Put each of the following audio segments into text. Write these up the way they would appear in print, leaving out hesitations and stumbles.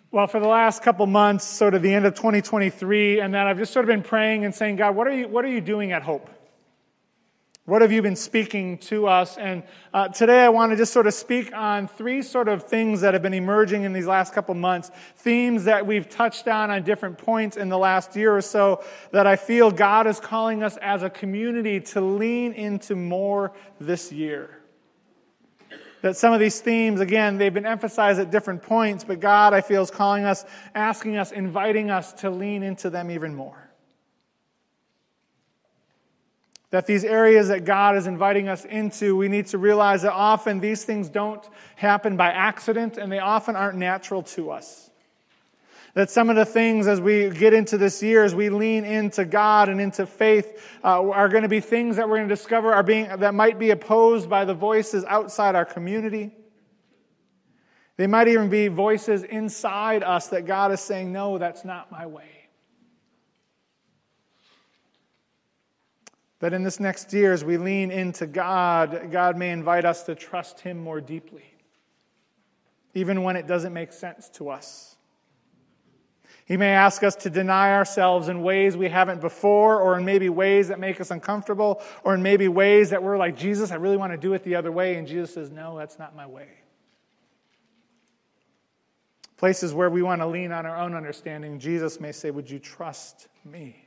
Well, for the last couple months, sort of the end of 2023, and then I've just sort of been praying and saying, God, what are you doing at Hope? What have you been speaking to us? And today I want to just sort of speak on three sort of things that have been emerging in these last couple months, themes that we've touched on different points in the last year or so that I feel God is calling us as a community to lean into more this year. That some of these themes, again, they've been emphasized at different points, but God, I feel, is calling us, asking us, inviting us to lean into them even more. That these areas that God is inviting us into, we need to realize that often these things don't happen by accident, and they often aren't natural to us. That some of the things as we get into this year, as we lean into God and into faith, are going to be things that we're going to discover that might be opposed by the voices outside our community. They might even be voices inside us that God is saying, no, that's not my way. That in this next year, as we lean into God, God may invite us to trust Him more deeply, even when it doesn't make sense to us. He may ask us to deny ourselves in ways we haven't before, or in maybe ways that make us uncomfortable, or in maybe ways that we're like, Jesus, I really want to do it the other way, and Jesus says, no, that's not my way. Places where we want to lean on our own understanding, Jesus may say, would you trust me?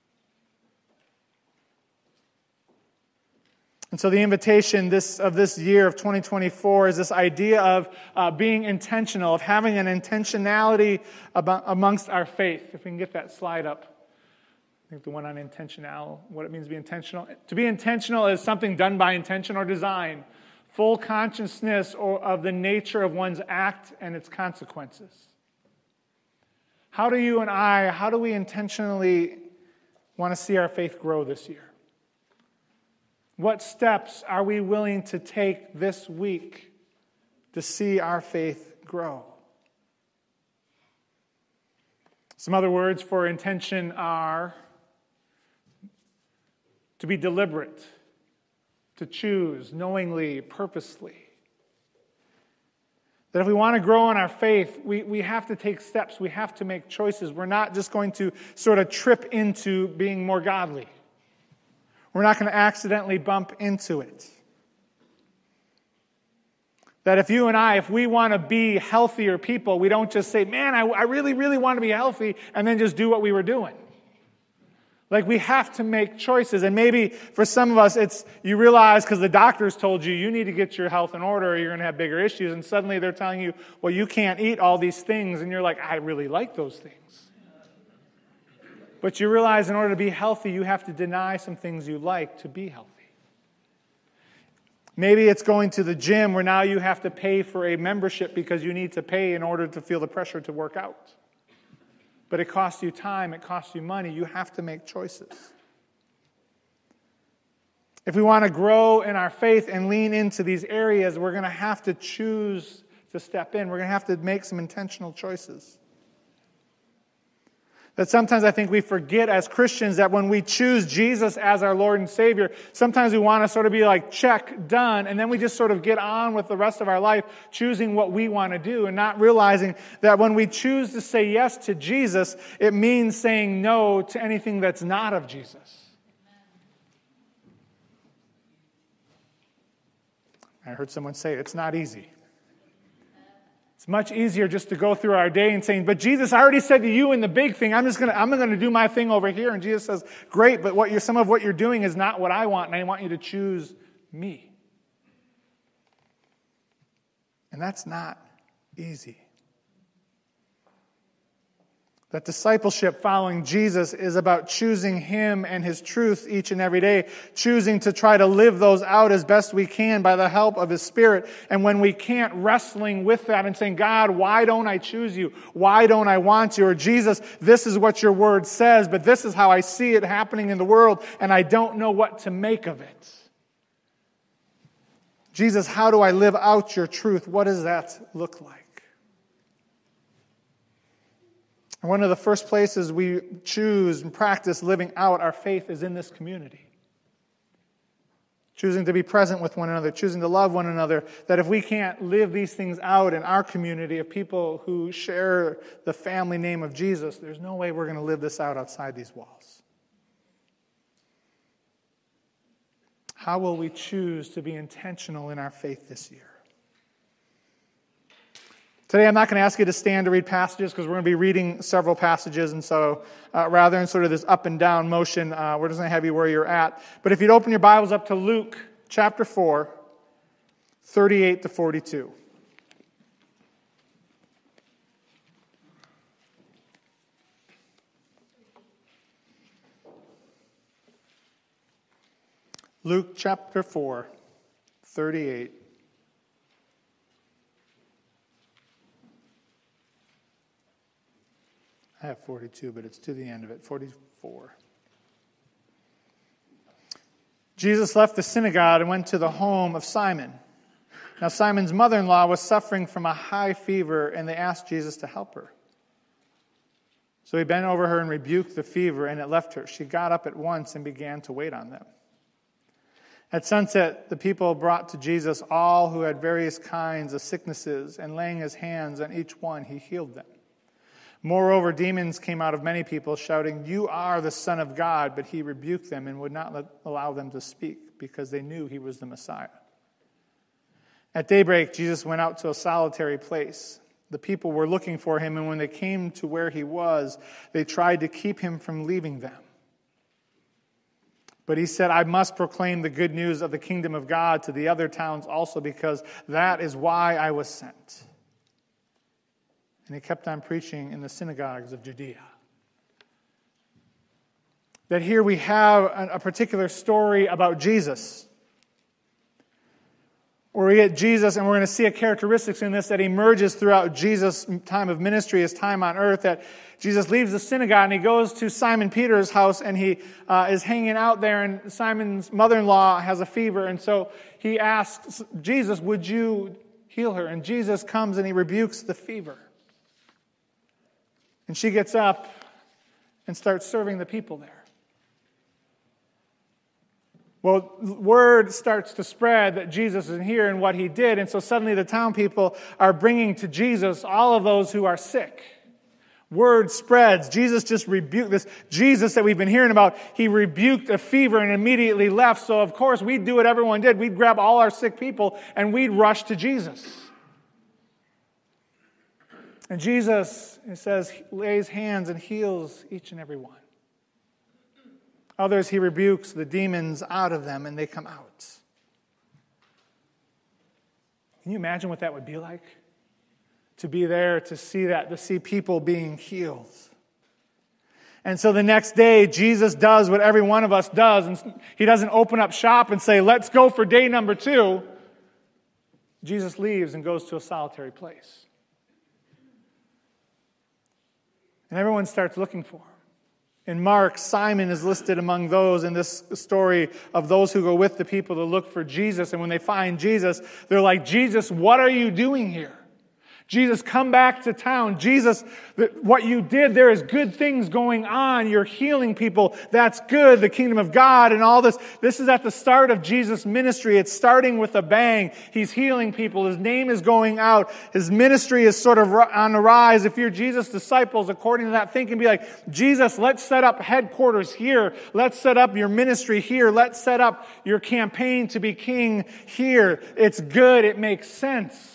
And so the invitation of this year of 2024 is this idea of being intentional, of having an intentionality amongst our faith. If we can get that slide up. I think the one on intentional, what it means to be intentional. To be intentional is something done by intention or design. Full consciousness of the nature of one's act and its consequences. How do we intentionally want to see our faith grow this year? What steps are we willing to take this week to see our faith grow? Some other words for intention are to be deliberate, to choose knowingly, purposely. That if we want to grow in our faith, we have to take steps. We have to make choices. We're not just going to sort of trip into being more godly. We're not going to accidentally bump into it. That if we want to be healthier people, we don't just say, man, I really, really want to be healthy, and then just do what we were doing. Like, we have to make choices. And maybe for some of us, you realize because the doctors told you need to get your health in order or you're going to have bigger issues. And suddenly they're telling you, well, you can't eat all these things. And you're like, I really like those things. But you realize in order to be healthy, you have to deny some things you like to be healthy. Maybe it's going to the gym where now you have to pay for a membership because you need to pay in order to feel the pressure to work out. But it costs you time, it costs you money. You have to make choices. If we want to grow in our faith and lean into these areas, we're going to have to choose to step in. We're going to have to make some intentional choices. That sometimes I think we forget as Christians that when we choose Jesus as our Lord and Savior, sometimes we want to sort of be like, check, done, and then we just sort of get on with the rest of our life choosing what we want to do and not realizing that when we choose to say yes to Jesus, it means saying no to anything that's not of Jesus. I heard someone say it's not easy. It's much easier just to go through our day and saying, but Jesus, I already said to you in the big thing, I'm going to do my thing over here. And Jesus says, great, but some of what you're doing is not what I want, and I want you to choose me. And that's not easy. That discipleship following Jesus is about choosing Him and His truth each and every day, choosing to try to live those out as best we can by the help of His Spirit. And when we can't, wrestling with that and saying, God, why don't I choose you? Why don't I want you? Or Jesus, this is what your word says, but this is how I see it happening in the world, and I don't know what to make of it. Jesus, how do I live out your truth? What does that look like? And one of the first places we choose and practice living out our faith is in this community. choosing to be present with one another, choosing to love one another, that if we can't live these things out in our community of people who share the family name of Jesus, there's no way we're going to live this out outside these walls. How will we choose to be intentional in our faith this year? Today, I'm not going to ask you to stand to read passages because we're going to be reading several passages. And so rather than sort of this up and down motion, we're just going to have you where you're at. But if you'd open your Bibles up to Luke chapter 4, 38 to 42. Luke chapter 4, 38. I have 42, but it's to the end of it, 44. Jesus left the synagogue and went to the home of Simon. Now Simon's mother-in-law was suffering from a high fever, and they asked Jesus to help her. So he bent over her and rebuked the fever, and it left her. She got up at once and began to wait on them. At sunset, the people brought to Jesus all who had various kinds of sicknesses, and laying his hands on each one, he healed them. Moreover, demons came out of many people, shouting, "You are the Son of God," but he rebuked them and would not allow them to speak, because they knew he was the Messiah. At daybreak, Jesus went out to a solitary place. The people were looking for him, and when they came to where he was, they tried to keep him from leaving them. But he said, "I must proclaim the good news of the kingdom of God to the other towns also, because that is why I was sent." And he kept on preaching in the synagogues of Judea. That here we have a particular story about Jesus, where we get Jesus, and we're going to see a characteristics in this that emerges throughout Jesus' time of ministry, his time on earth, that Jesus leaves the synagogue and he goes to Simon Peter's house, and he is hanging out there, and Simon's mother-in-law has a fever, and so he asks Jesus, "Would you heal her?" And Jesus comes and he rebukes the fever. And she gets up and starts serving the people there. Well, word starts to spread that Jesus is here and what he did, and so suddenly the town people are bringing to Jesus all of those who are sick. Word spreads. Jesus just rebuked this. Jesus that we've been hearing about, he rebuked a fever and immediately left. So of course we'd do what everyone did. We'd grab all our sick people and we'd rush to Jesus. And Jesus, it says, lays hands and heals each and every one. Others he rebukes the demons out of them, and they come out. Can you imagine what that would be like? To be there, to see that, to see people being healed. And so the next day, Jesus does what every one of us does, and he doesn't open up shop and say, "Let's go for day number 2. Jesus leaves and goes to a solitary place. And everyone starts looking for him. In Mark, Simon is listed among those in this story of those who go with the people to look for Jesus. And when they find Jesus, they're like, "Jesus, what are you doing here? Jesus, come back to town. Jesus, what you did, there is good things going on. You're healing people. That's good. The kingdom of God and all this." This is at the start of Jesus' ministry. It's starting with a bang. He's healing people. His name is going out. His ministry is sort of on the rise. If you're Jesus' disciples, according to that thinking, be like, "Jesus, let's set up headquarters here. Let's set up your ministry here. Let's set up your campaign to be king here. It's good. It makes sense."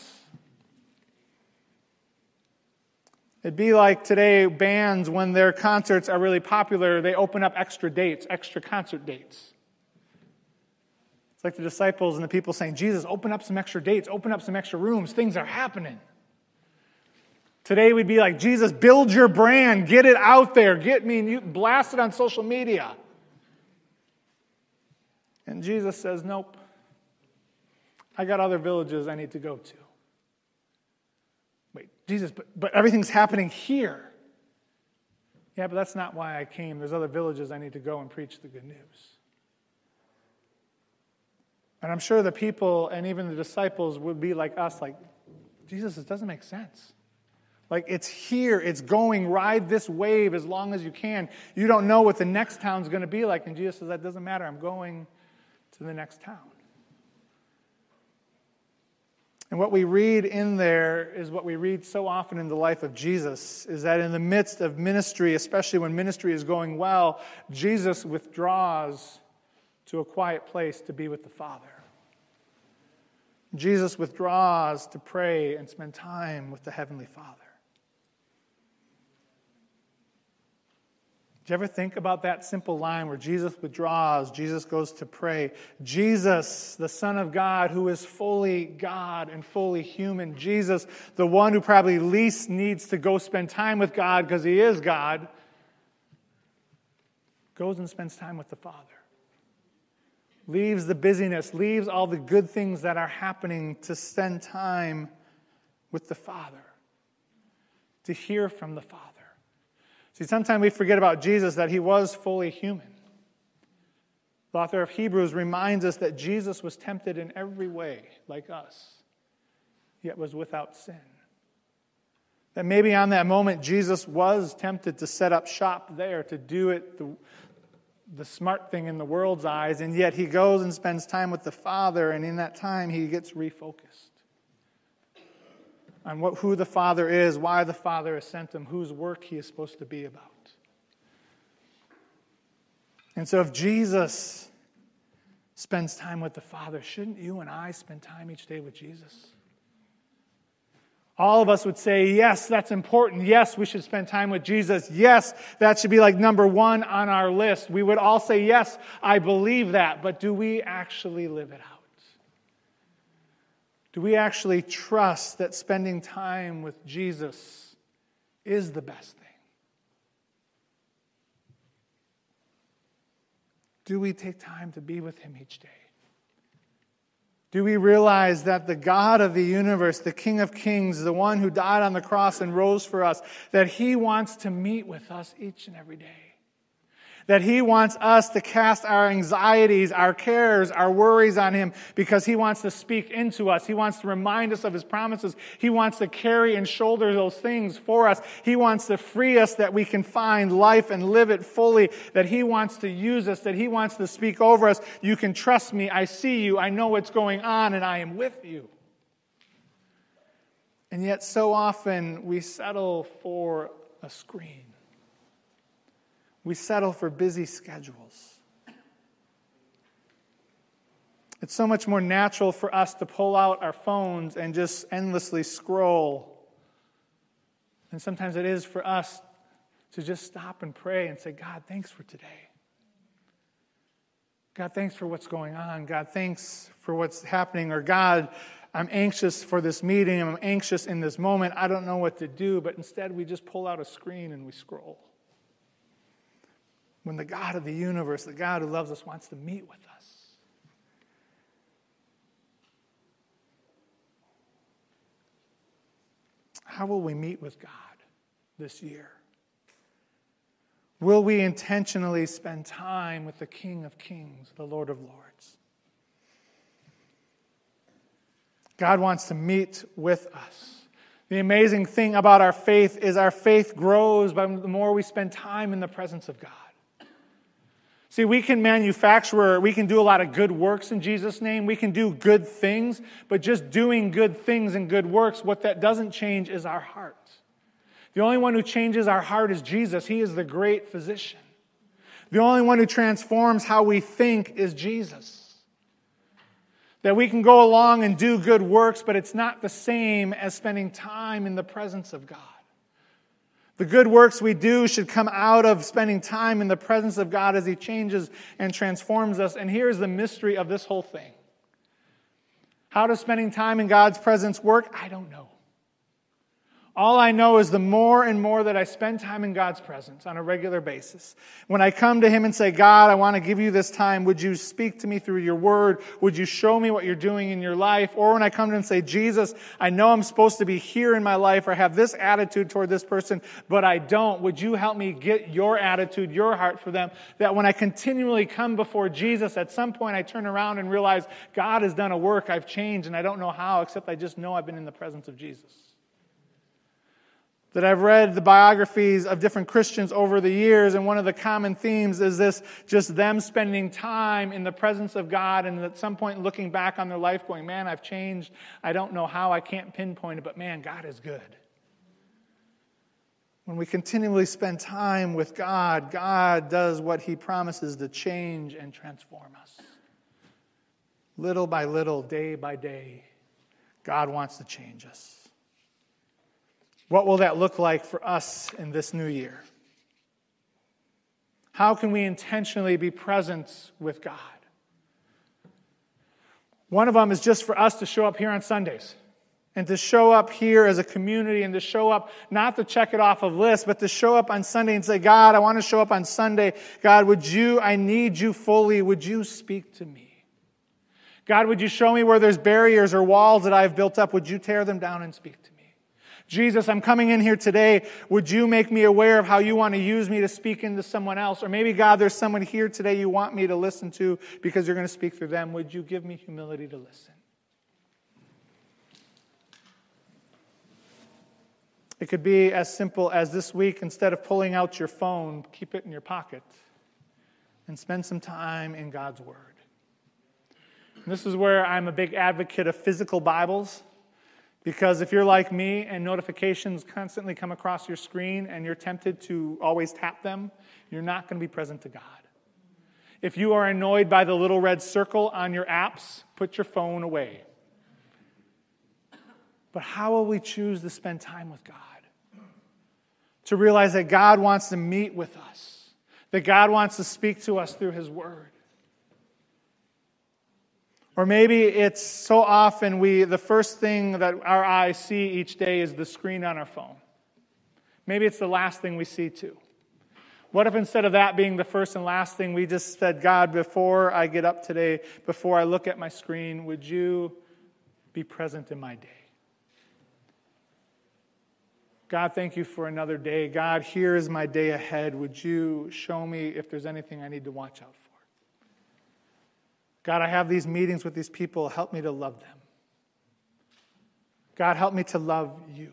It'd be like today, bands, when their concerts are really popular, they open up extra dates, extra concert dates. It's like the disciples and the people saying, "Jesus, open up some extra dates, open up some extra rooms, things are happening." Today we'd be like, "Jesus, build your brand, get it out there, you blast it on social media." And Jesus says, "Nope, I got other villages I need to go to." Wait, Jesus, but everything's happening here. Yeah, but that's not why I came. There's other villages I need to go and preach the good news. And I'm sure the people and even the disciples would be like us, like, "Jesus, it doesn't make sense. Like, it's here, it's going, ride this wave as long as you can. You don't know what the next town's going to be like." And Jesus says, "That doesn't matter. I'm going to the next town. And what we read in there is what we read so often in the life of Jesus, is that in the midst of ministry, especially when ministry is going well, Jesus withdraws to a quiet place to be with the Father. Jesus withdraws to pray and spend time with the Heavenly Father. Do you ever think about that simple line where Jesus withdraws, Jesus goes to pray? Jesus, the Son of God, who is fully God and fully human. Jesus, the one who probably least needs to go spend time with God because he is God, goes and spends time with the Father. Leaves the busyness, leaves all the good things that are happening to spend time with the Father, to hear from the Father. See, sometimes we forget about Jesus, that he was fully human. The author of Hebrews reminds us that Jesus was tempted in every way, like us, yet was without sin. That maybe on that moment, Jesus was tempted to set up shop there, to do it the smart thing in the world's eyes, and yet he goes and spends time with the Father, and in that time he gets refocused on who the Father is, why the Father has sent him, whose work he is supposed to be about. And so if Jesus spends time with the Father, shouldn't you and I spend time each day with Jesus? All of us would say, yes, that's important. Yes, we should spend time with Jesus. Yes, that should be like number one on our list. We would all say, yes, I believe that. But do we actually live it out? Do we actually trust that spending time with Jesus is the best thing? Do we take time to be with him each day? Do we realize that the God of the universe, the King of Kings, the one who died on the cross and rose for us, that he wants to meet with us each and every day? That he wants us to cast our anxieties, our cares, our worries on him because he wants to speak into us. He wants to remind us of his promises. He wants to carry and shoulder those things for us. He wants to free us that we can find life and live it fully. That he wants to use us, that he wants to speak over us. You can trust me. I see you. I know what's going on, and I am with you. And yet so often we settle for a screen. We settle for busy schedules. It's so much more natural for us to pull out our phones and just endlessly scroll. And sometimes it is for us to just stop and pray and say, God, thanks for today. God, thanks for what's going on. God, thanks for what's happening. Or God, I'm anxious for this meeting. I'm anxious in this moment. I don't know what to do. But instead we just pull out a screen and we scroll. When the God of the universe, the God who loves us, wants to meet with us. How will we meet with God this year? Will we intentionally spend time with the King of Kings, the Lord of Lords? God wants to meet with us. The amazing thing about our faith is our faith grows by the more we spend time in the presence of God. See, we can manufacture, we can do a lot of good works in Jesus' name. We can do good things, but just doing good things and good works, what that doesn't change is our heart. The only one who changes our heart is Jesus. He is the great physician. The only one who transforms how we think is Jesus. That we can go along and do good works, but it's not the same as spending time in the presence of God. The good works we do should come out of spending time in the presence of God as he changes and transforms us. And here's the mystery of this whole thing. How does spending time in God's presence work? I don't know. All I know is the more and more that I spend time in God's presence on a regular basis, when I come to him and say, God, I want to give you this time, would you speak to me through your word? Would you show me what you're doing in your life? Or when I come to him and say, Jesus, I know I'm supposed to be here in my life or have this attitude toward this person, but I don't. Would you help me get your attitude, your heart for them? That when I continually come before Jesus, at some point I turn around and realize God has done a work, I've changed, and I don't know how, except I just know I've been in the presence of Jesus. That I've read the biographies of different Christians over the years, and one of the common themes is this, just them spending time in the presence of God, and at some point looking back on their life going, man, I've changed. I don't know how, I can't pinpoint it, but man, God is good. When we continually spend time with God, God does what He promises to change and transform us. Little by little, day by day, God wants to change us. What will that look like for us in this new year? How can we intentionally be present with God? One of them is just for us to show up here on Sundays and to show up here as a community and to show up, not to check it off of lists, but to show up on Sunday and say, God, I want to show up on Sunday. God, I need you fully. Would you speak to me? God, would you show me where there's barriers or walls that I've built up? Would you tear them down and speak to me? Jesus, I'm coming in here today. Would you make me aware of how you want to use me to speak into someone else? Or maybe, God, there's someone here today you want me to listen to because you're going to speak through them. Would you give me humility to listen? It could be as simple as this week, instead of pulling out your phone, keep it in your pocket and spend some time in God's Word. And this is where I'm a big advocate of physical Bibles. Because if you're like me and notifications constantly come across your screen and you're tempted to always tap them, you're not going to be present to God. If you are annoyed by the little red circle on your apps, put your phone away. But how will we choose to spend time with God? To realize that God wants to meet with us, that God wants to speak to us through His Word. Or maybe it's so often the first thing that our eyes see each day is the screen on our phone. Maybe it's the last thing we see too. What if instead of that being the first and last thing, we just said, God, before I get up today, before I look at my screen, would you be present in my day? God, thank you for another day. God, here is my day ahead. Would you show me if there's anything I need to watch out for? God, I have these meetings with these people. Help me to love them. God, help me to love you.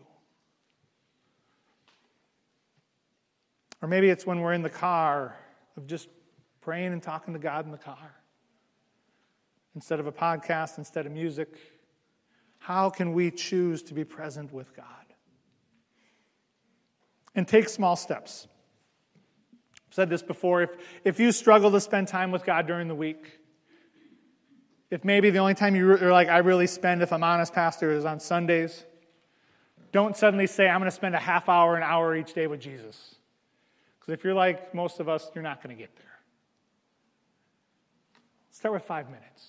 Or maybe it's when we're in the car of just praying and talking to God in the car. Instead of a podcast, instead of music. How can we choose to be present with God? And take small steps. I've said this before. If you struggle to spend time with God during the week, if maybe the only time you're like, I really spend, if I'm honest, Pastor, is on Sundays, don't suddenly say, I'm going to spend a half hour, an hour each day with Jesus. Because if you're like most of us, you're not going to get there. Start with 5 minutes.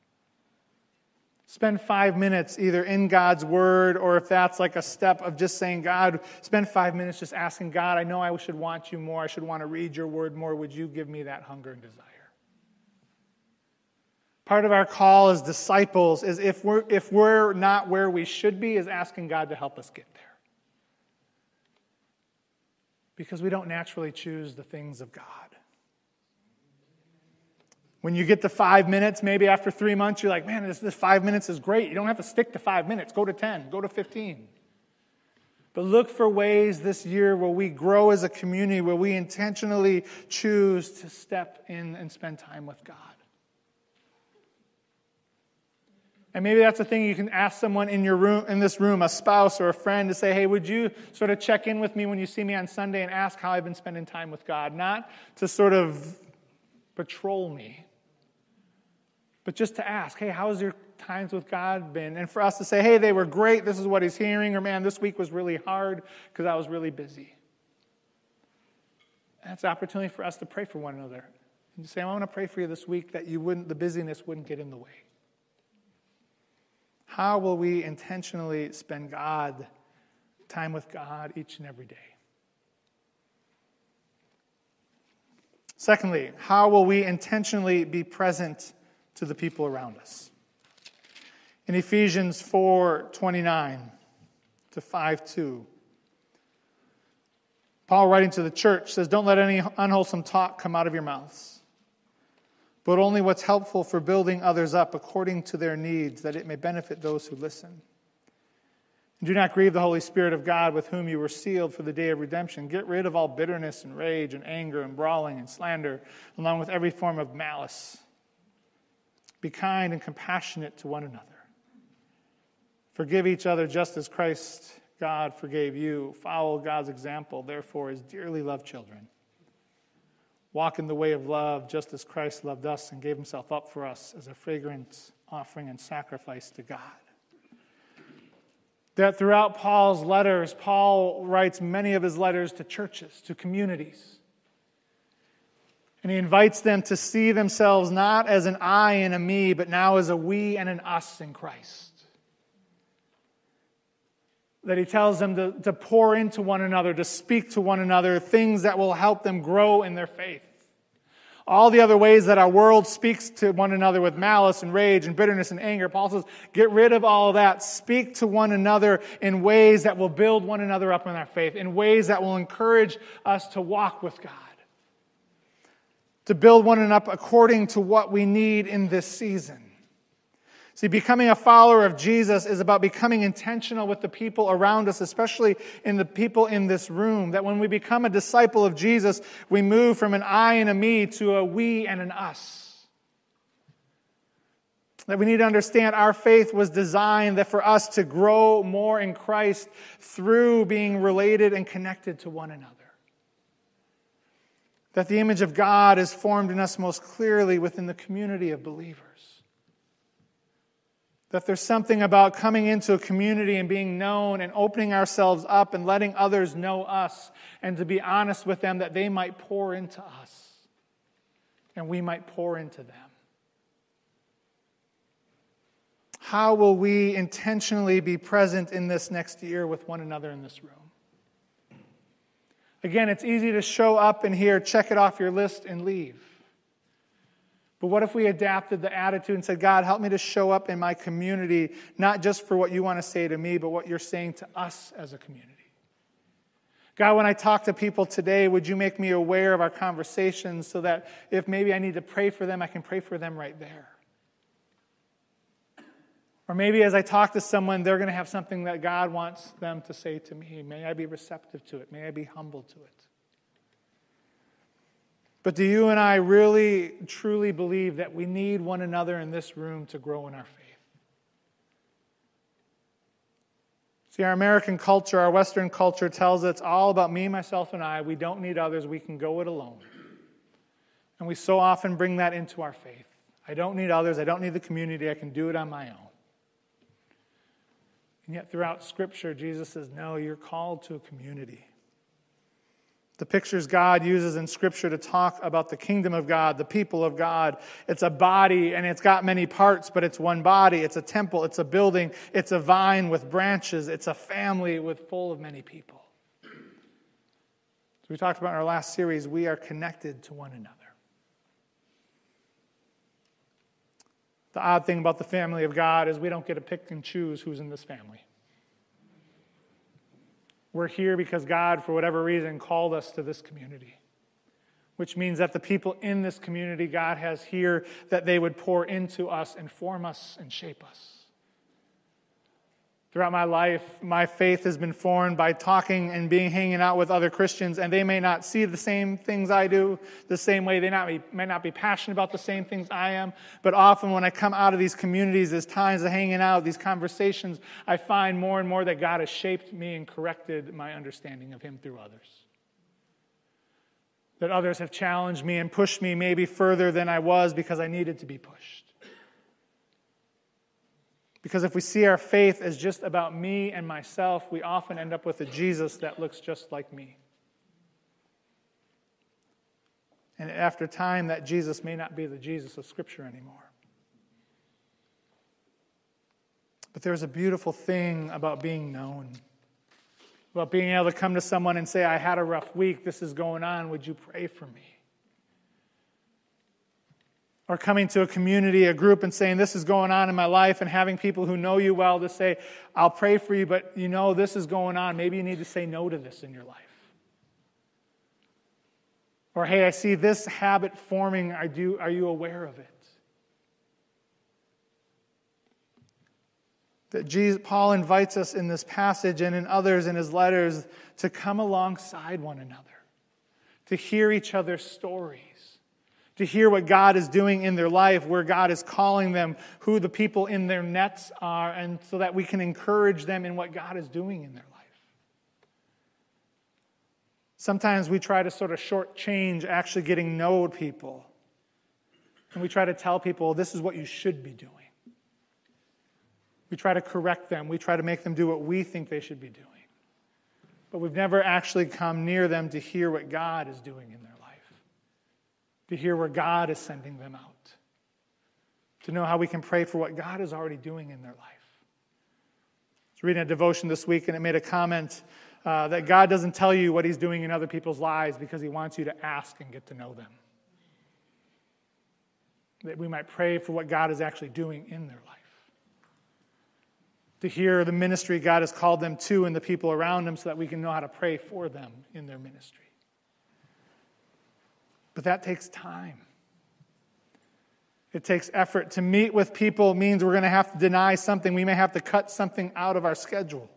Spend 5 minutes either in God's Word, or if that's like a step of just saying, God, spend 5 minutes just asking God, I know I should want you more. I should want to read your Word more. Would you give me that hunger and desire? Part of our call as disciples is if we're not where we should be, is asking God to help us get there. Because we don't naturally choose the things of God. When you get to 5 minutes, maybe after 3 months, you're like, man, this 5 minutes is great. You don't have to stick to 5 minutes. Go to 10. Go to 15. But look for ways this year where we grow as a community, where we intentionally choose to step in and spend time with God. And maybe that's a thing you can ask someone in your room, in this room, a spouse or a friend, to say, hey, would you sort of check in with me when you see me on Sunday and ask how I've been spending time with God? Not to sort of patrol me, but just to ask, hey, how's your times with God been? And for us to say, hey, they were great, this is what He's hearing, or man, this week was really hard because I was really busy. And that's an opportunity for us to pray for one another. And to say, I want to pray for you this week that the busyness wouldn't get in the way. How will we intentionally spend time with God each and every day? Secondly, how will we intentionally be present to the people around us? In Ephesians 4:29 to 5:2, Paul, writing to the church, says, don't let any unwholesome talk come out of your mouths, but only what's helpful for building others up according to their needs, that it may benefit those who listen. Do not grieve the Holy Spirit of God, with whom you were sealed for the day of redemption. Get rid of all bitterness and rage and anger and brawling and slander, along with every form of malice. Be kind and compassionate to one another. Forgive each other just as Christ, God, forgave you. Follow God's example, therefore, as dearly loved children. Walk in the way of love, just as Christ loved us and gave himself up for us as a fragrant offering and sacrifice to God. That throughout Paul's letters, Paul writes many of his letters to churches, to communities. And he invites them to see themselves not as an I and a me, but now as a we and an us in Christ. That he tells them to pour into one another, to speak to one another, things that will help them grow in their faith. All the other ways that our world speaks to one another with malice and rage and bitterness and anger, Paul says, get rid of all of that. Speak to one another in ways that will build one another up in our faith, in ways that will encourage us to walk with God, to build one another up according to what we need in this season. See, becoming a follower of Jesus is about becoming intentional with the people around us, especially in the people in this room. That when we become a disciple of Jesus, we move from an I and a me to a we and an us. That we need to understand our faith was designed that for us to grow more in Christ through being related and connected to one another. That the image of God is formed in us most clearly within the community of believers. That there's something about coming into a community and being known and opening ourselves up and letting others know us and to be honest with them that they might pour into us and we might pour into them. How will we intentionally be present in this next year with one another in this room? Again, it's easy to show up in here, check it off your list, and leave. But what if we adapted the attitude and said, God, help me to show up in my community, not just for what you want to say to me, but what you're saying to us as a community. God, when I talk to people today, would you make me aware of our conversations so that if maybe I need to pray for them, I can pray for them right there. Or maybe as I talk to someone, they're going to have something that God wants them to say to me. May I be receptive to it. May I be humble to it. But do you and I really, truly believe that we need one another in this room to grow in our faith? See, our American culture, our Western culture tells us it's all about me, myself, and I. We don't need others. We can go it alone. And we so often bring that into our faith. I don't need others. I don't need the community. I can do it on my own. And yet throughout Scripture, Jesus says, no, you're called to a community. The pictures God uses in Scripture to talk about the kingdom of God, the people of God. It's a body, and it's got many parts, but it's one body. It's a temple. It's a building. It's a vine with branches. It's a family full of many people. As we talked about in our last series, we are connected to one another. The odd thing about the family of God is we don't get to pick and choose who's in this family. We're here because God, for whatever reason, called us to this community, which means that the people in this community God has here, that they would pour into us and form us and shape us. Throughout my life, my faith has been formed by talking and hanging out with other Christians, and they may not see the same things I do the same way. They may not be passionate about the same things I am, but often when I come out of these communities, there's times of hanging out, these conversations, I find more and more that God has shaped me and corrected my understanding of Him through others. That others have challenged me and pushed me maybe further than I was because I needed to be pushed. Because if we see our faith as just about me and myself, we often end up with a Jesus that looks just like me. And after time, that Jesus may not be the Jesus of Scripture anymore. But there's a beautiful thing about being known. About being able to come to someone and say, I had a rough week, this is going on, would you pray for me? Or coming to a community, a group, and saying, this is going on in my life, and having people who know you well to say, I'll pray for you, but you know this is going on. Maybe you need to say no to this in your life. Or, hey, I see this habit forming. Are you aware of it? That Paul invites us in this passage and in others in his letters to come alongside one another, to hear each other's stories, to hear what God is doing in their life, where God is calling them, who the people in their nets are, and so that we can encourage them in what God is doing in their life. Sometimes we try to sort of shortchange actually getting to know people. And we try to tell people, this is what you should be doing. We try to correct them. We try to make them do what we think they should be doing. But we've never actually come near them to hear what God is doing in their life, to hear where God is sending them out, to know how we can pray for what God is already doing in their life. I was reading a devotion this week, and it made a comment that God doesn't tell you what he's doing in other people's lives because he wants you to ask and get to know them. That we might pray for what God is actually doing in their life. To hear the ministry God has called them to and the people around them so that we can know how to pray for them in their ministry. But that takes time. It takes effort. To meet with people means we're going to have to deny something. We may have to cut something out of our schedule.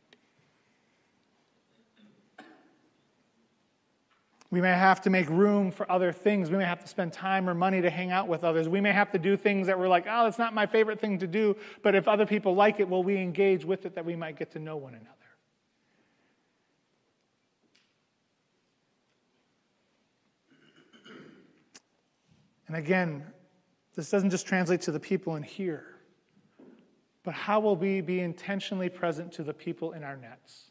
We may have to make room for other things. We may have to spend time or money to hang out with others. We may have to do things that we're like, oh, that's not my favorite thing to do. But if other people like it, will we engage with it that we might get to know one another? And again, this doesn't just translate to the people in here, but how will we be intentionally present to the people in our nets?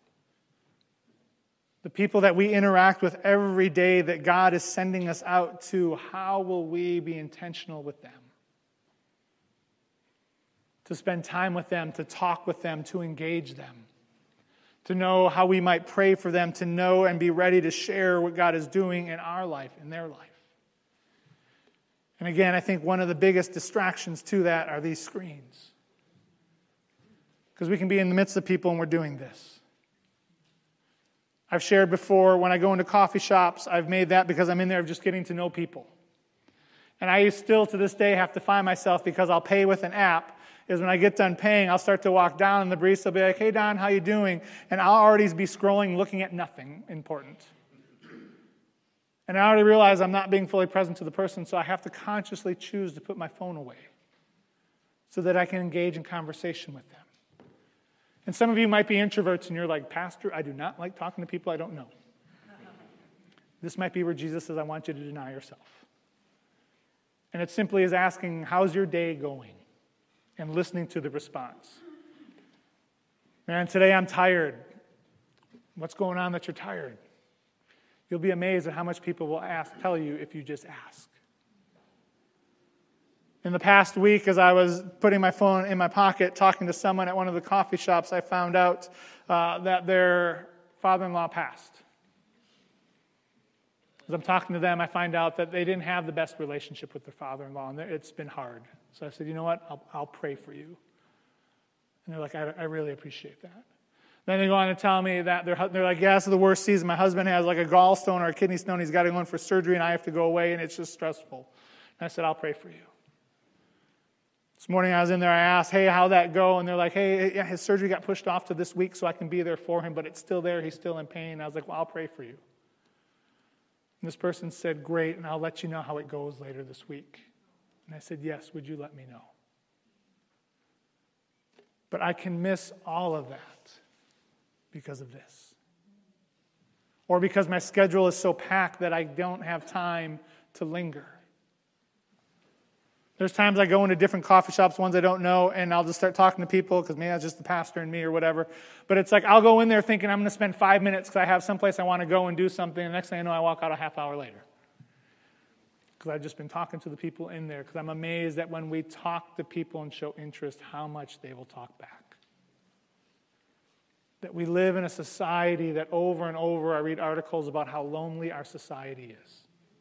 The people that we interact with every day that God is sending us out to, how will we be intentional with them? To spend time with them, to talk with them, to engage them, to know how we might pray for them, to know and be ready to share what God is doing in our life, in their life. And again, I think one of the biggest distractions to that are these screens. Because we can be in the midst of people and we're doing this. I've shared before, when I go into coffee shops, I've made that because I'm in there just getting to know people. And I still, to this day, have to find myself, because I'll pay with an app, is when I get done paying, I'll start to walk down, and the barista will be like, hey, Don, how you doing? And I'll already be scrolling, looking at nothing important. And I already realize I'm not being fully present to the person, so I have to consciously choose to put my phone away so that I can engage in conversation with them. And some of you might be introverts and you're like, Pastor, I do not like talking to people I don't know. This might be where Jesus says, I want you to deny yourself. And it simply is asking, how's your day going? And listening to the response. Man, today I'm tired. What's going on that you're tired? You'll be amazed at how much people will tell you if you just ask. In the past week, as I was putting my phone in my pocket, talking to someone at one of the coffee shops, I found out that their father-in-law passed. As I'm talking to them, I find out that they didn't have the best relationship with their father-in-law, and it's been hard. So I said, you know what? I'll pray for you. And they're like, I really appreciate that. Then they go on to tell me that they're like, yeah, this is the worst season. My husband has like a gallstone or a kidney stone. He's got to go in for surgery, and I have to go away, and it's just stressful. And I said, I'll pray for you. This morning I was in there, I asked, hey, how'd that go? And they're like, hey, yeah, his surgery got pushed off to this week so I can be there for him, but it's still there, he's still in pain. And I was like, well, I'll pray for you. And this person said, great, and I'll let you know how it goes later this week. And I said, yes, would you let me know? But I can miss all of that because of this. Or because my schedule is so packed that I don't have time to linger. There's times I go into different coffee shops, ones I don't know, and I'll just start talking to people because maybe that's just the pastor and me or whatever. But it's like I'll go in there thinking I'm going to spend 5 minutes because I have someplace I want to go and do something. And the next thing I know, I walk out a half hour later. Because I've just been talking to the people in there. Because I'm amazed that when we talk to people and show interest, how much they will talk back. That we live in a society that over and over I read articles about how lonely our society is.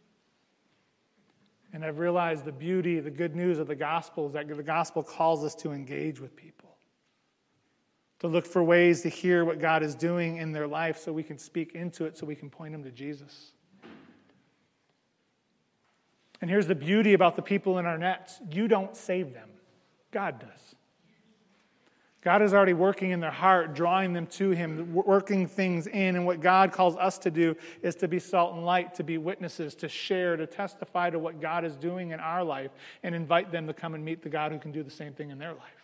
And I've realized the beauty, the good news of the gospel is that the gospel calls us to engage with people. To look for ways to hear what God is doing in their life so we can speak into it, so we can point them to Jesus. And here's the beauty about the people in our nets. You don't save them. God does. God is already working in their heart, drawing them to Him, working things in. And what God calls us to do is to be salt and light, to be witnesses, to share, to testify to what God is doing in our life, and invite them to come and meet the God who can do the same thing in their life.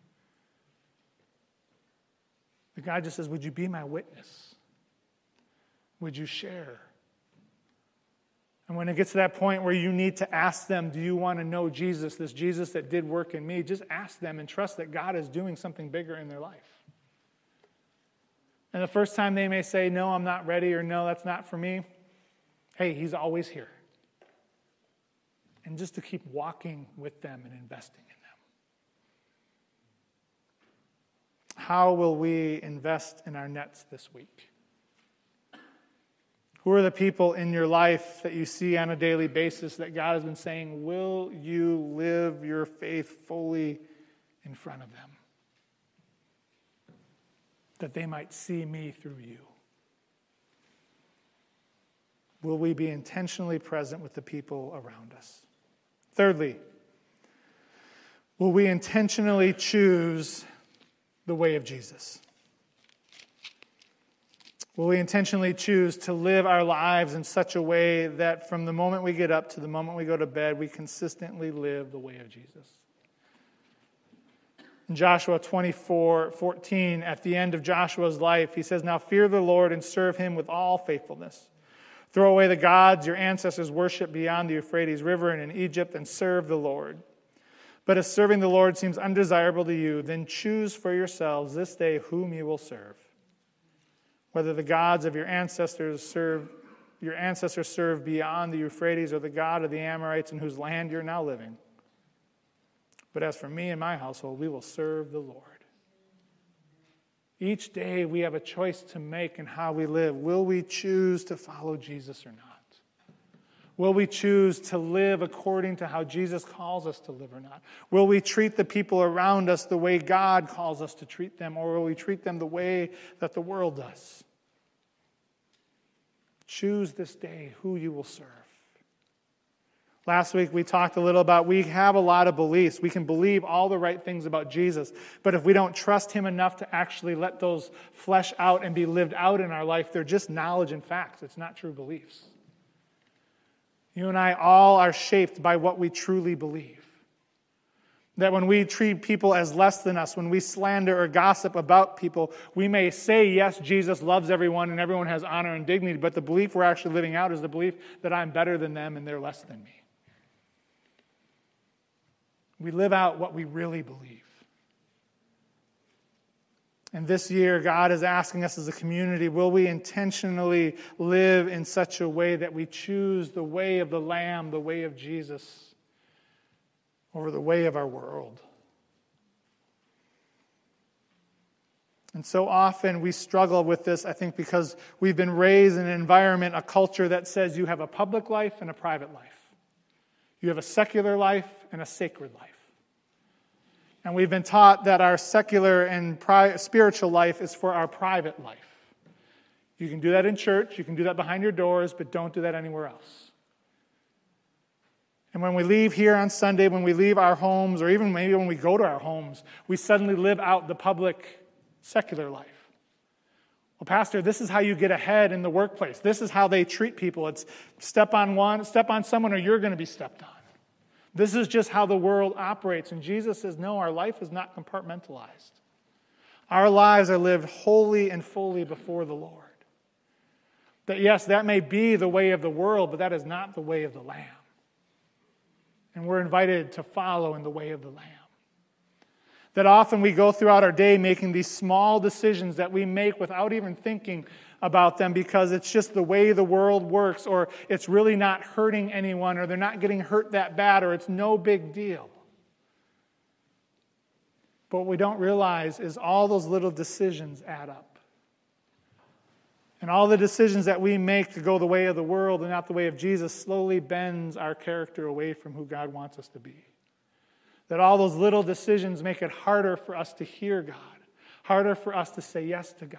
But God just says, would you be my witness? Would you share? And when it gets to that point where you need to ask them, do you want to know Jesus, this Jesus that did work in me? Just ask them and trust that God is doing something bigger in their life. And the first time they may say, no, I'm not ready, or no, that's not for me. Hey, He's always here. And just to keep walking with them and investing in them. How will we invest in our nets this week? Who are the people in your life that you see on a daily basis that God has been saying, will you live your faith fully in front of them? That they might see me through you. Will we be intentionally present with the people around us? Thirdly, will we intentionally choose the way of Jesus? Will we intentionally choose to live our lives in such a way that from the moment we get up to the moment we go to bed, we consistently live the way of Jesus? In Joshua 24:14, at the end of Joshua's life, he says, now fear the Lord and serve Him with all faithfulness. Throw away the gods your ancestors worshiped beyond the Euphrates River and in Egypt, and serve the Lord. But if serving the Lord seems undesirable to you, then choose for yourselves this day whom you will serve. Whether the gods of your ancestors served beyond the Euphrates, or the God of the Amorites in whose land you're now living. But as for me and my household, we will serve the Lord. Each day we have a choice to make in how we live. Will we choose to follow Jesus or not? Will we choose to live according to how Jesus calls us to live or not? Will we treat the people around us the way God calls us to treat them, or will we treat them the way that the world does? Choose this day who you will serve. Last week we talked a little about we have a lot of beliefs. We can believe all the right things about Jesus, but if we don't trust Him enough to actually let those flesh out and be lived out in our life, they're just knowledge and facts. It's not true beliefs. You and I all are shaped by what we truly believe. That when we treat people as less than us, when we slander or gossip about people, we may say, yes, Jesus loves everyone and everyone has honor and dignity, but the belief we're actually living out is the belief that I'm better than them and they're less than me. We live out what we really believe. And this year, God is asking us as a community, will we intentionally live in such a way that we choose the way of the Lamb, the way of Jesus, over the way of our world? And so often we struggle with this, I think, because we've been raised in an environment, a culture that says you have a public life and a private life. You have a secular life and a sacred life. And we've been taught that our secular and spiritual life is for our private life. You can do that in church, you can do that behind your doors, but don't do that anywhere else. And when we leave here on Sunday, when we leave our homes, or even maybe when we go to our homes, we suddenly live out the public secular life. Well, Pastor, this is how you get ahead in the workplace. This is how they treat people. It's step on someone, or you're going to be stepped on. This is just how the world operates. And Jesus says, no, our life is not compartmentalized. Our lives are lived wholly and fully before the Lord. That yes, that may be the way of the world, but that is not the way of the Lamb. And we're invited to follow in the way of the Lamb. That often we go throughout our day making these small decisions that we make without even thinking about them because it's just the way the world works, or it's really not hurting anyone, or they're not getting hurt that bad, or it's no big deal. But what we don't realize is all those little decisions add up. And all the decisions that we make to go the way of the world and not the way of Jesus slowly bends our character away from who God wants us to be. That all those little decisions make it harder for us to hear God, harder for us to say yes to God.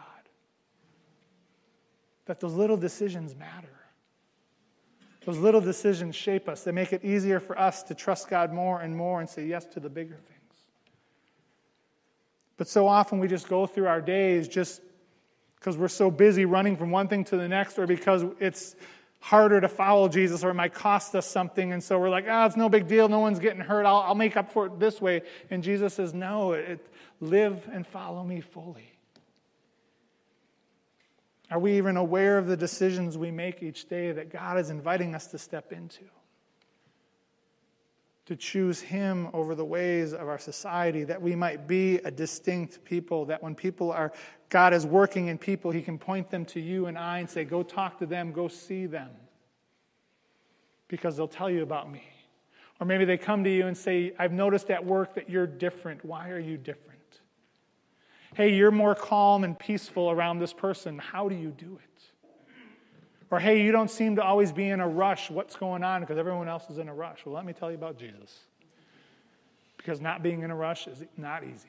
That those little decisions matter. Those little decisions shape us. They make it easier for us to trust God more and more and say yes to the bigger things. But so often we just go through our days just because we're so busy running from one thing to the next, or because it's harder to follow Jesus, or it might cost us something, and so we're like, it's no big deal, no one's getting hurt, I'll make up for it this way. And Jesus says, no, live and follow me fully. Are we even aware of the decisions we make each day that God is inviting us to step into? To choose Him over the ways of our society, that we might be a distinct people, that when God is working in people, He can point them to you and I and say, go talk to them, go see them, because they'll tell you about me. Or maybe they come to you and say, I've noticed at work that you're different. Why are you different? Hey, you're more calm and peaceful around this person. How do you do it? Or, hey, you don't seem to always be in a rush. What's going on? Because everyone else is in a rush. Well, let me tell you about Jesus. Because not being in a rush is not easy.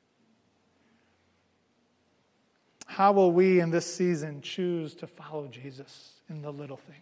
How will we in this season choose to follow Jesus in the little things?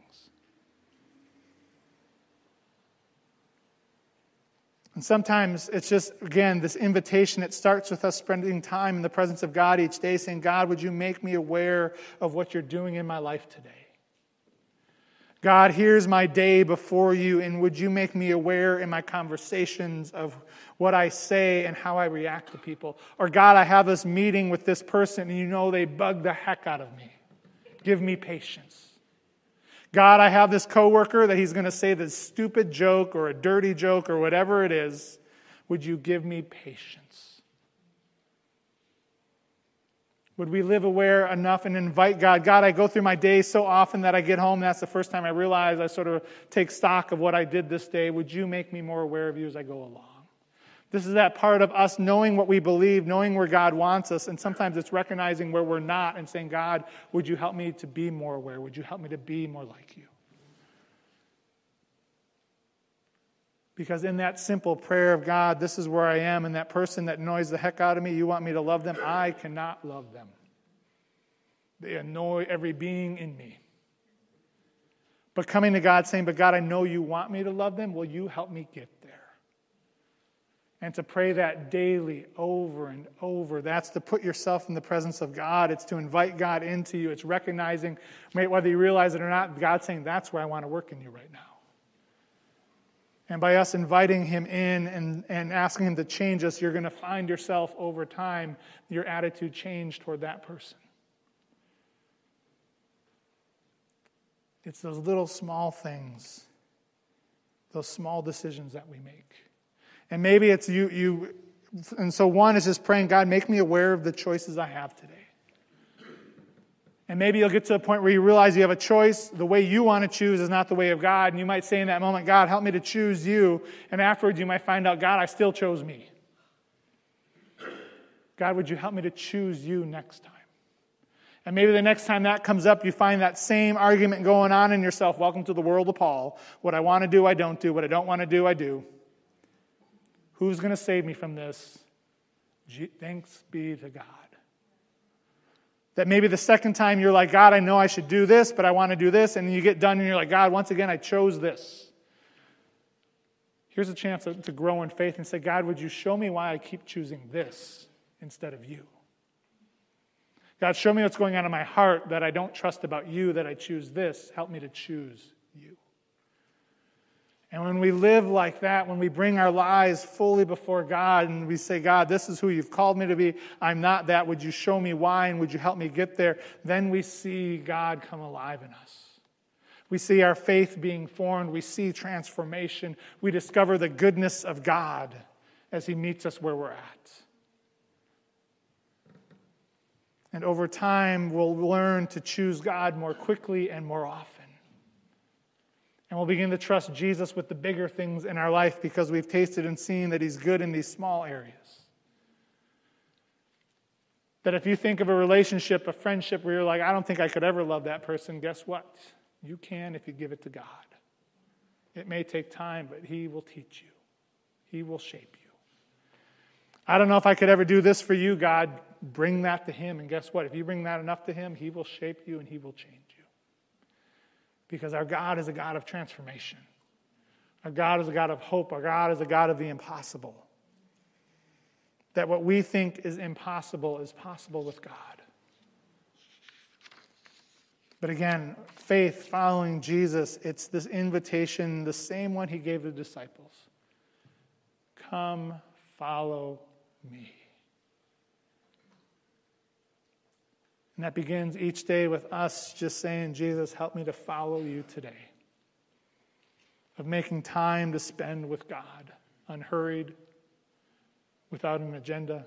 And sometimes it's just, again, this invitation. It starts with us spending time in the presence of God each day, saying, God, would you make me aware of what you're doing in my life today? God, here's my day before you, and would you make me aware in my conversations of what I say and how I react to people? Or God, I have this meeting with this person, and you know they bug the heck out of me. Give me patience. God, I have this coworker that he's going to say this stupid joke or a dirty joke or whatever it is. Would you give me patience? Would we live aware enough and invite God? God, I go through my day so often that I get home, and that's the first time I realize I sort of take stock of what I did this day. Would you make me more aware of you as I go along? This is that part of us knowing what we believe, knowing where God wants us, and sometimes it's recognizing where we're not and saying, God, would you help me to be more aware? Would you help me to be more like you? Because in that simple prayer of God, this is where I am, and that person that annoys the heck out of me, you want me to love them? I cannot love them. They annoy every being in me. But coming to God saying, but God, I know you want me to love them. Will you help me get there? And to pray that daily over and over. That's to put yourself in the presence of God. It's to invite God into you. It's recognizing, whether you realize it or not, God's saying, that's where I want to work in you right now. And by us inviting Him in and asking Him to change us, you're going to find yourself over time, your attitude change toward that person. It's those little small things, those small decisions that we make. And maybe it's you. And so one is just praying, God, make me aware of the choices I have today. And maybe you'll get to a point where you realize you have a choice. The way you want to choose is not the way of God. And you might say in that moment, God, help me to choose you. And afterwards you might find out, God, I still chose me. God, would you help me to choose you next time? And maybe the next time that comes up, you find that same argument going on in yourself. Welcome to the world of Paul. What I want to do, I don't do. What I don't want to do, I do. Who's going to save me from this? Thanks be to God. That maybe the second time you're like, God, I know I should do this, but I want to do this. And you get done and you're like, God, once again, I chose this. Here's a chance to grow in faith and say, God, would you show me why I keep choosing this instead of you? God, show me what's going on in my heart that I don't trust about you, that I choose this. Help me to choose you. And when we live like that, when we bring our lives fully before God and we say, God, this is who you've called me to be. I'm not that. Would you show me why and would you help me get there? Then we see God come alive in us. We see our faith being formed. We see transformation. We discover the goodness of God as He meets us where we're at. And over time, we'll learn to choose God more quickly and more often. And we'll begin to trust Jesus with the bigger things in our life because we've tasted and seen that He's good in these small areas. That if you think of a relationship, a friendship where you're like, I don't think I could ever love that person, guess what? You can if you give it to God. It may take time, but He will teach you. He will shape you. I don't know if I could ever do this for you, God. Bring that to Him. And guess what? If you bring that enough to Him, He will shape you and He will change you. Because our God is a God of transformation. Our God is a God of hope. Our God is a God of the impossible. that what we think is impossible is possible with God. But again, faith following Jesus, it's this invitation, the same one he gave the disciples. Come, follow me. And that begins each day with us just saying, Jesus, help me to follow you today. Of making time to spend with God, unhurried, without an agenda.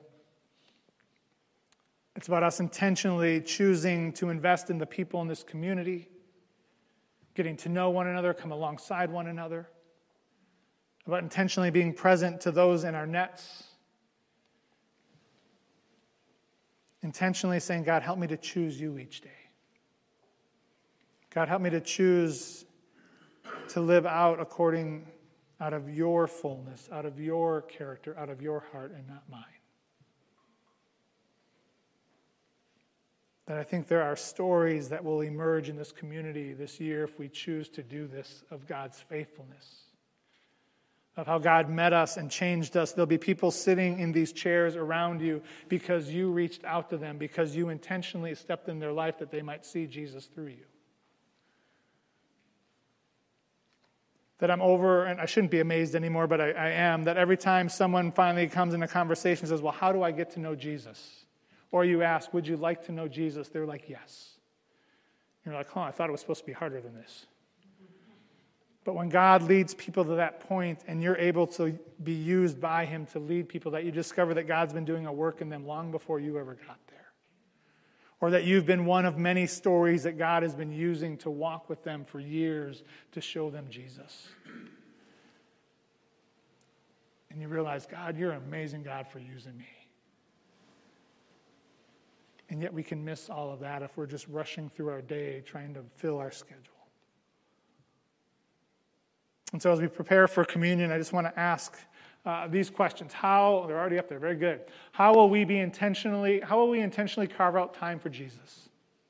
It's about us intentionally choosing to invest in the people in this community, getting to know one another, come alongside one another. About intentionally being present to those in our nets. Intentionally saying, God, help me to choose you each day. God, help me to choose to live out of your fullness, out of your character, out of your heart, and not mine. That I think there are stories that will emerge in this community this year if we choose to do this, of God's faithfulness, of how God met us and changed us. There'll be people sitting in these chairs around you because you reached out to them, because you intentionally stepped in their life that they might see Jesus through you. That I'm over, and I shouldn't be amazed anymore, but I am, that every time someone finally comes in a conversation and says, well, how do I get to know Jesus? Or you ask, would you like to know Jesus? They're like, yes. You're like, I thought it was supposed to be harder than this. But when God leads people to that point and you're able to be used by him to lead people, that you discover that God's been doing a work in them long before you ever got there. Or that you've been one of many stories that God has been using to walk with them for years to show them Jesus. And you realize, God, you're an amazing God for using me. And yet we can miss all of that if we're just rushing through our day trying to fill our schedule. And so as we prepare for communion, I just want to ask these questions. They're already up there, very good. How will we intentionally carve out time for Jesus?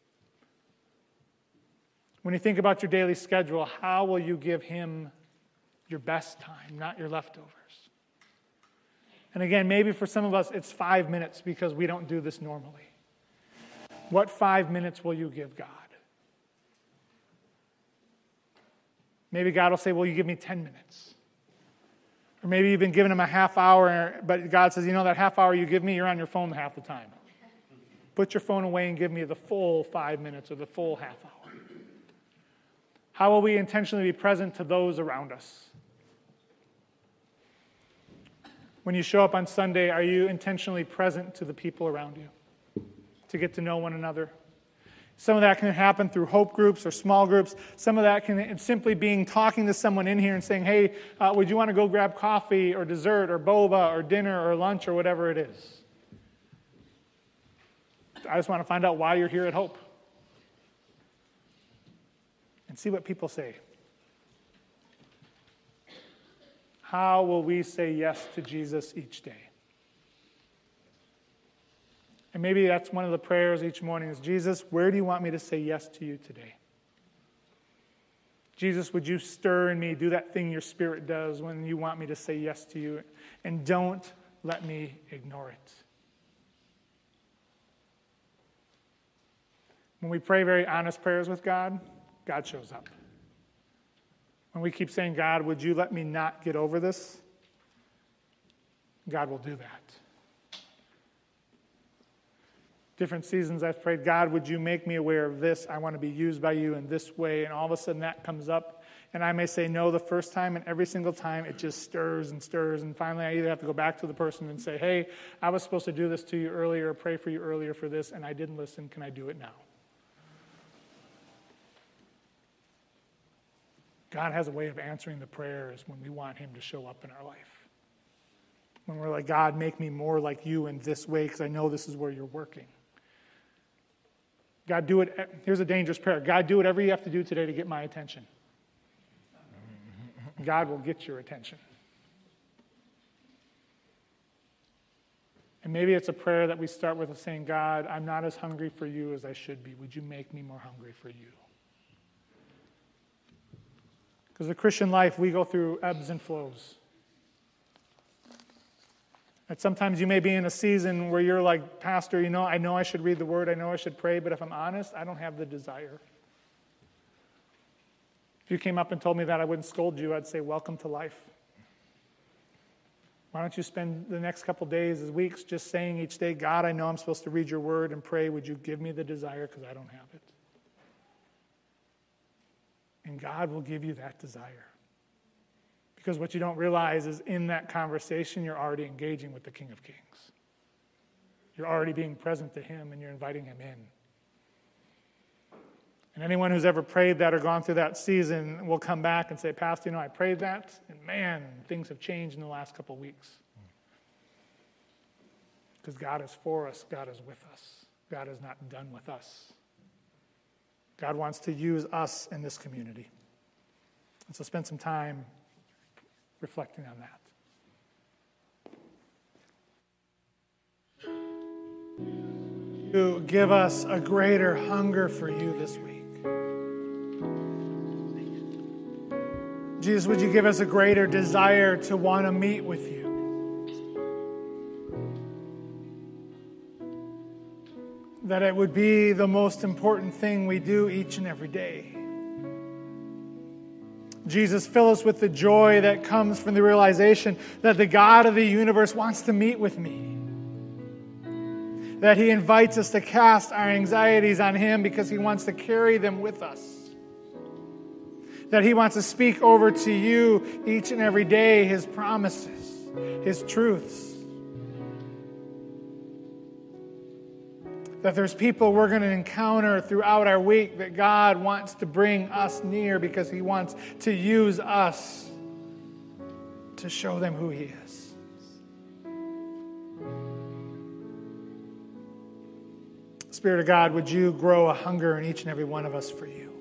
When you think about your daily schedule, how will you give him your best time, not your leftovers? And again, maybe for some of us it's 5 minutes because we don't do this normally. What 5 minutes will you give God? Maybe God will say, well, you give me 10 minutes. Or maybe you've been giving him a half hour, but God says, that half hour you give me, you're on your phone half the time. Put your phone away and give me the full 5 minutes or the full half hour. How will we intentionally be present to those around us? When you show up on Sunday, are you intentionally present to the people around you? To get to know one another. Some of that can happen through hope groups or small groups. Some of that can simply being talking to someone in here and saying, hey, would you want to go grab coffee or dessert or boba or dinner or lunch or whatever it is? I just want to find out why you're here at Hope. And see what people say. How will we say yes to Jesus each day? And maybe that's one of the prayers each morning is, Jesus, where do you want me to say yes to you today? Jesus, would you stir in me, do that thing your Spirit does when you want me to say yes to you, and don't let me ignore it. When we pray very honest prayers with God, God shows up. When we keep saying, God, would you let me not get over this? God will do that. Different seasons I've prayed, God, would you make me aware of this? I want to be used by you in this way. And all of a sudden that comes up. And I may say no the first time, and every single time it just stirs and stirs. And finally I either have to go back to the person and say, hey, I was supposed to do this to you earlier, pray for you earlier for this, and I didn't listen. Can I do it now? God has a way of answering the prayers when we want him to show up in our life. When we're like, God, make me more like you in this way because I know this is where you're working. God, do it. Here's a dangerous prayer. God, do whatever you have to do today to get my attention. God will get your attention. And maybe it's a prayer that we start with saying, God, I'm not as hungry for you as I should be. Would you make me more hungry for you? Because the Christian life, we go through ebbs and flows. That sometimes you may be in a season where you're like, Pastor, I know I should read the Word, I know I should pray, but if I'm honest, I don't have the desire. If you came up and told me that, I wouldn't scold you. I'd say, welcome to life. Why don't you spend the next couple days, weeks, just saying each day, God, I know I'm supposed to read your Word and pray. Would you give me the desire because I don't have it? And God will give you that desire. Because what you don't realize is in that conversation, you're already engaging with the King of Kings. You're already being present to him, and you're inviting him in. And anyone who's ever prayed that or gone through that season will come back and say, Pastor, I prayed that, and man, things have changed in the last couple of weeks. Because God is for us. God is with us. God is not done with us. God wants to use us in this community. And so spend some time reflecting on that. You give us a greater hunger for you this week. Jesus, would you give us a greater desire to want to meet with you? That it would be the most important thing we do each and every day. Jesus, fill us with the joy that comes from the realization that the God of the universe wants to meet with me. That he invites us to cast our anxieties on him because he wants to carry them with us. That he wants to speak over to you each and every day his promises, his truths. That there's people we're going to encounter throughout our week that God wants to bring us near because he wants to use us to show them who he is. Spirit of God, would you grow a hunger in each and every one of us for you?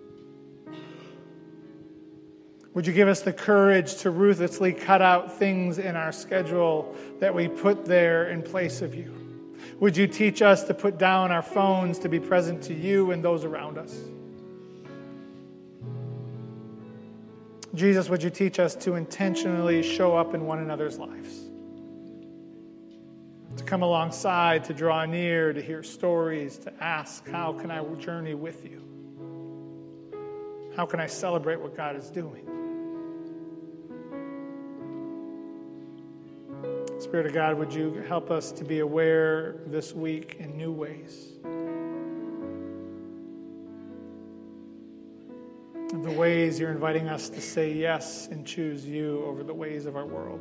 Would you give us the courage to ruthlessly cut out things in our schedule that we put there in place of you? Would you teach us to put down our phones to be present to you and those around us? Jesus, would you teach us to intentionally show up in one another's lives? To come alongside, to draw near, to hear stories, to ask, how can I journey with you? How can I celebrate what God is doing? Spirit of God, would you help us to be aware this week in new ways of the ways you're inviting us to say yes and choose you over the ways of our world.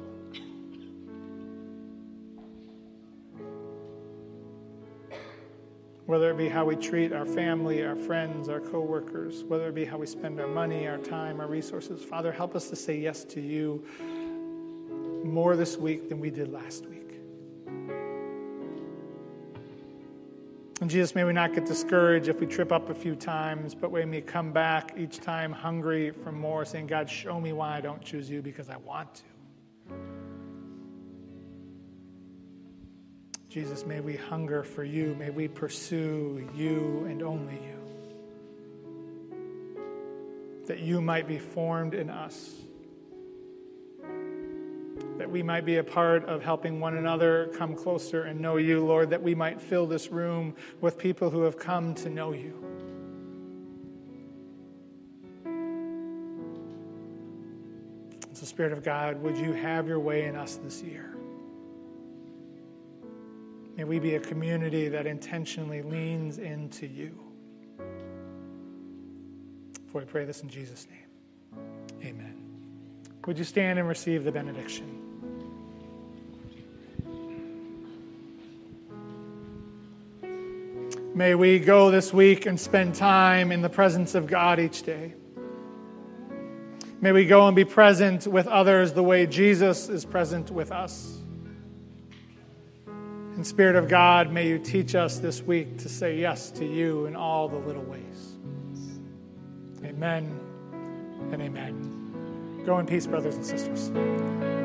Whether it be how we treat our family, our friends, our coworkers, whether it be how we spend our money, our time, our resources. Father, help us to say yes to you more this week than we did last week. And Jesus, may we not get discouraged if we trip up a few times, but may we come back each time hungry for more, saying, God, show me why I don't choose you because I want to. Jesus, may we hunger for you. May we pursue you and only you. That you might be formed in us. That we might be a part of helping one another come closer and know you, Lord. That we might fill this room with people who have come to know you. So, Spirit of God, would you have your way in us this year? May we be a community that intentionally leans into you. For we pray this in Jesus' name. Amen. Would you stand and receive the benediction? May we go this week and spend time in the presence of God each day. May we go and be present with others the way Jesus is present with us. And Spirit of God, may you teach us this week to say yes to you in all the little ways. Amen and amen. Go in peace, brothers and sisters.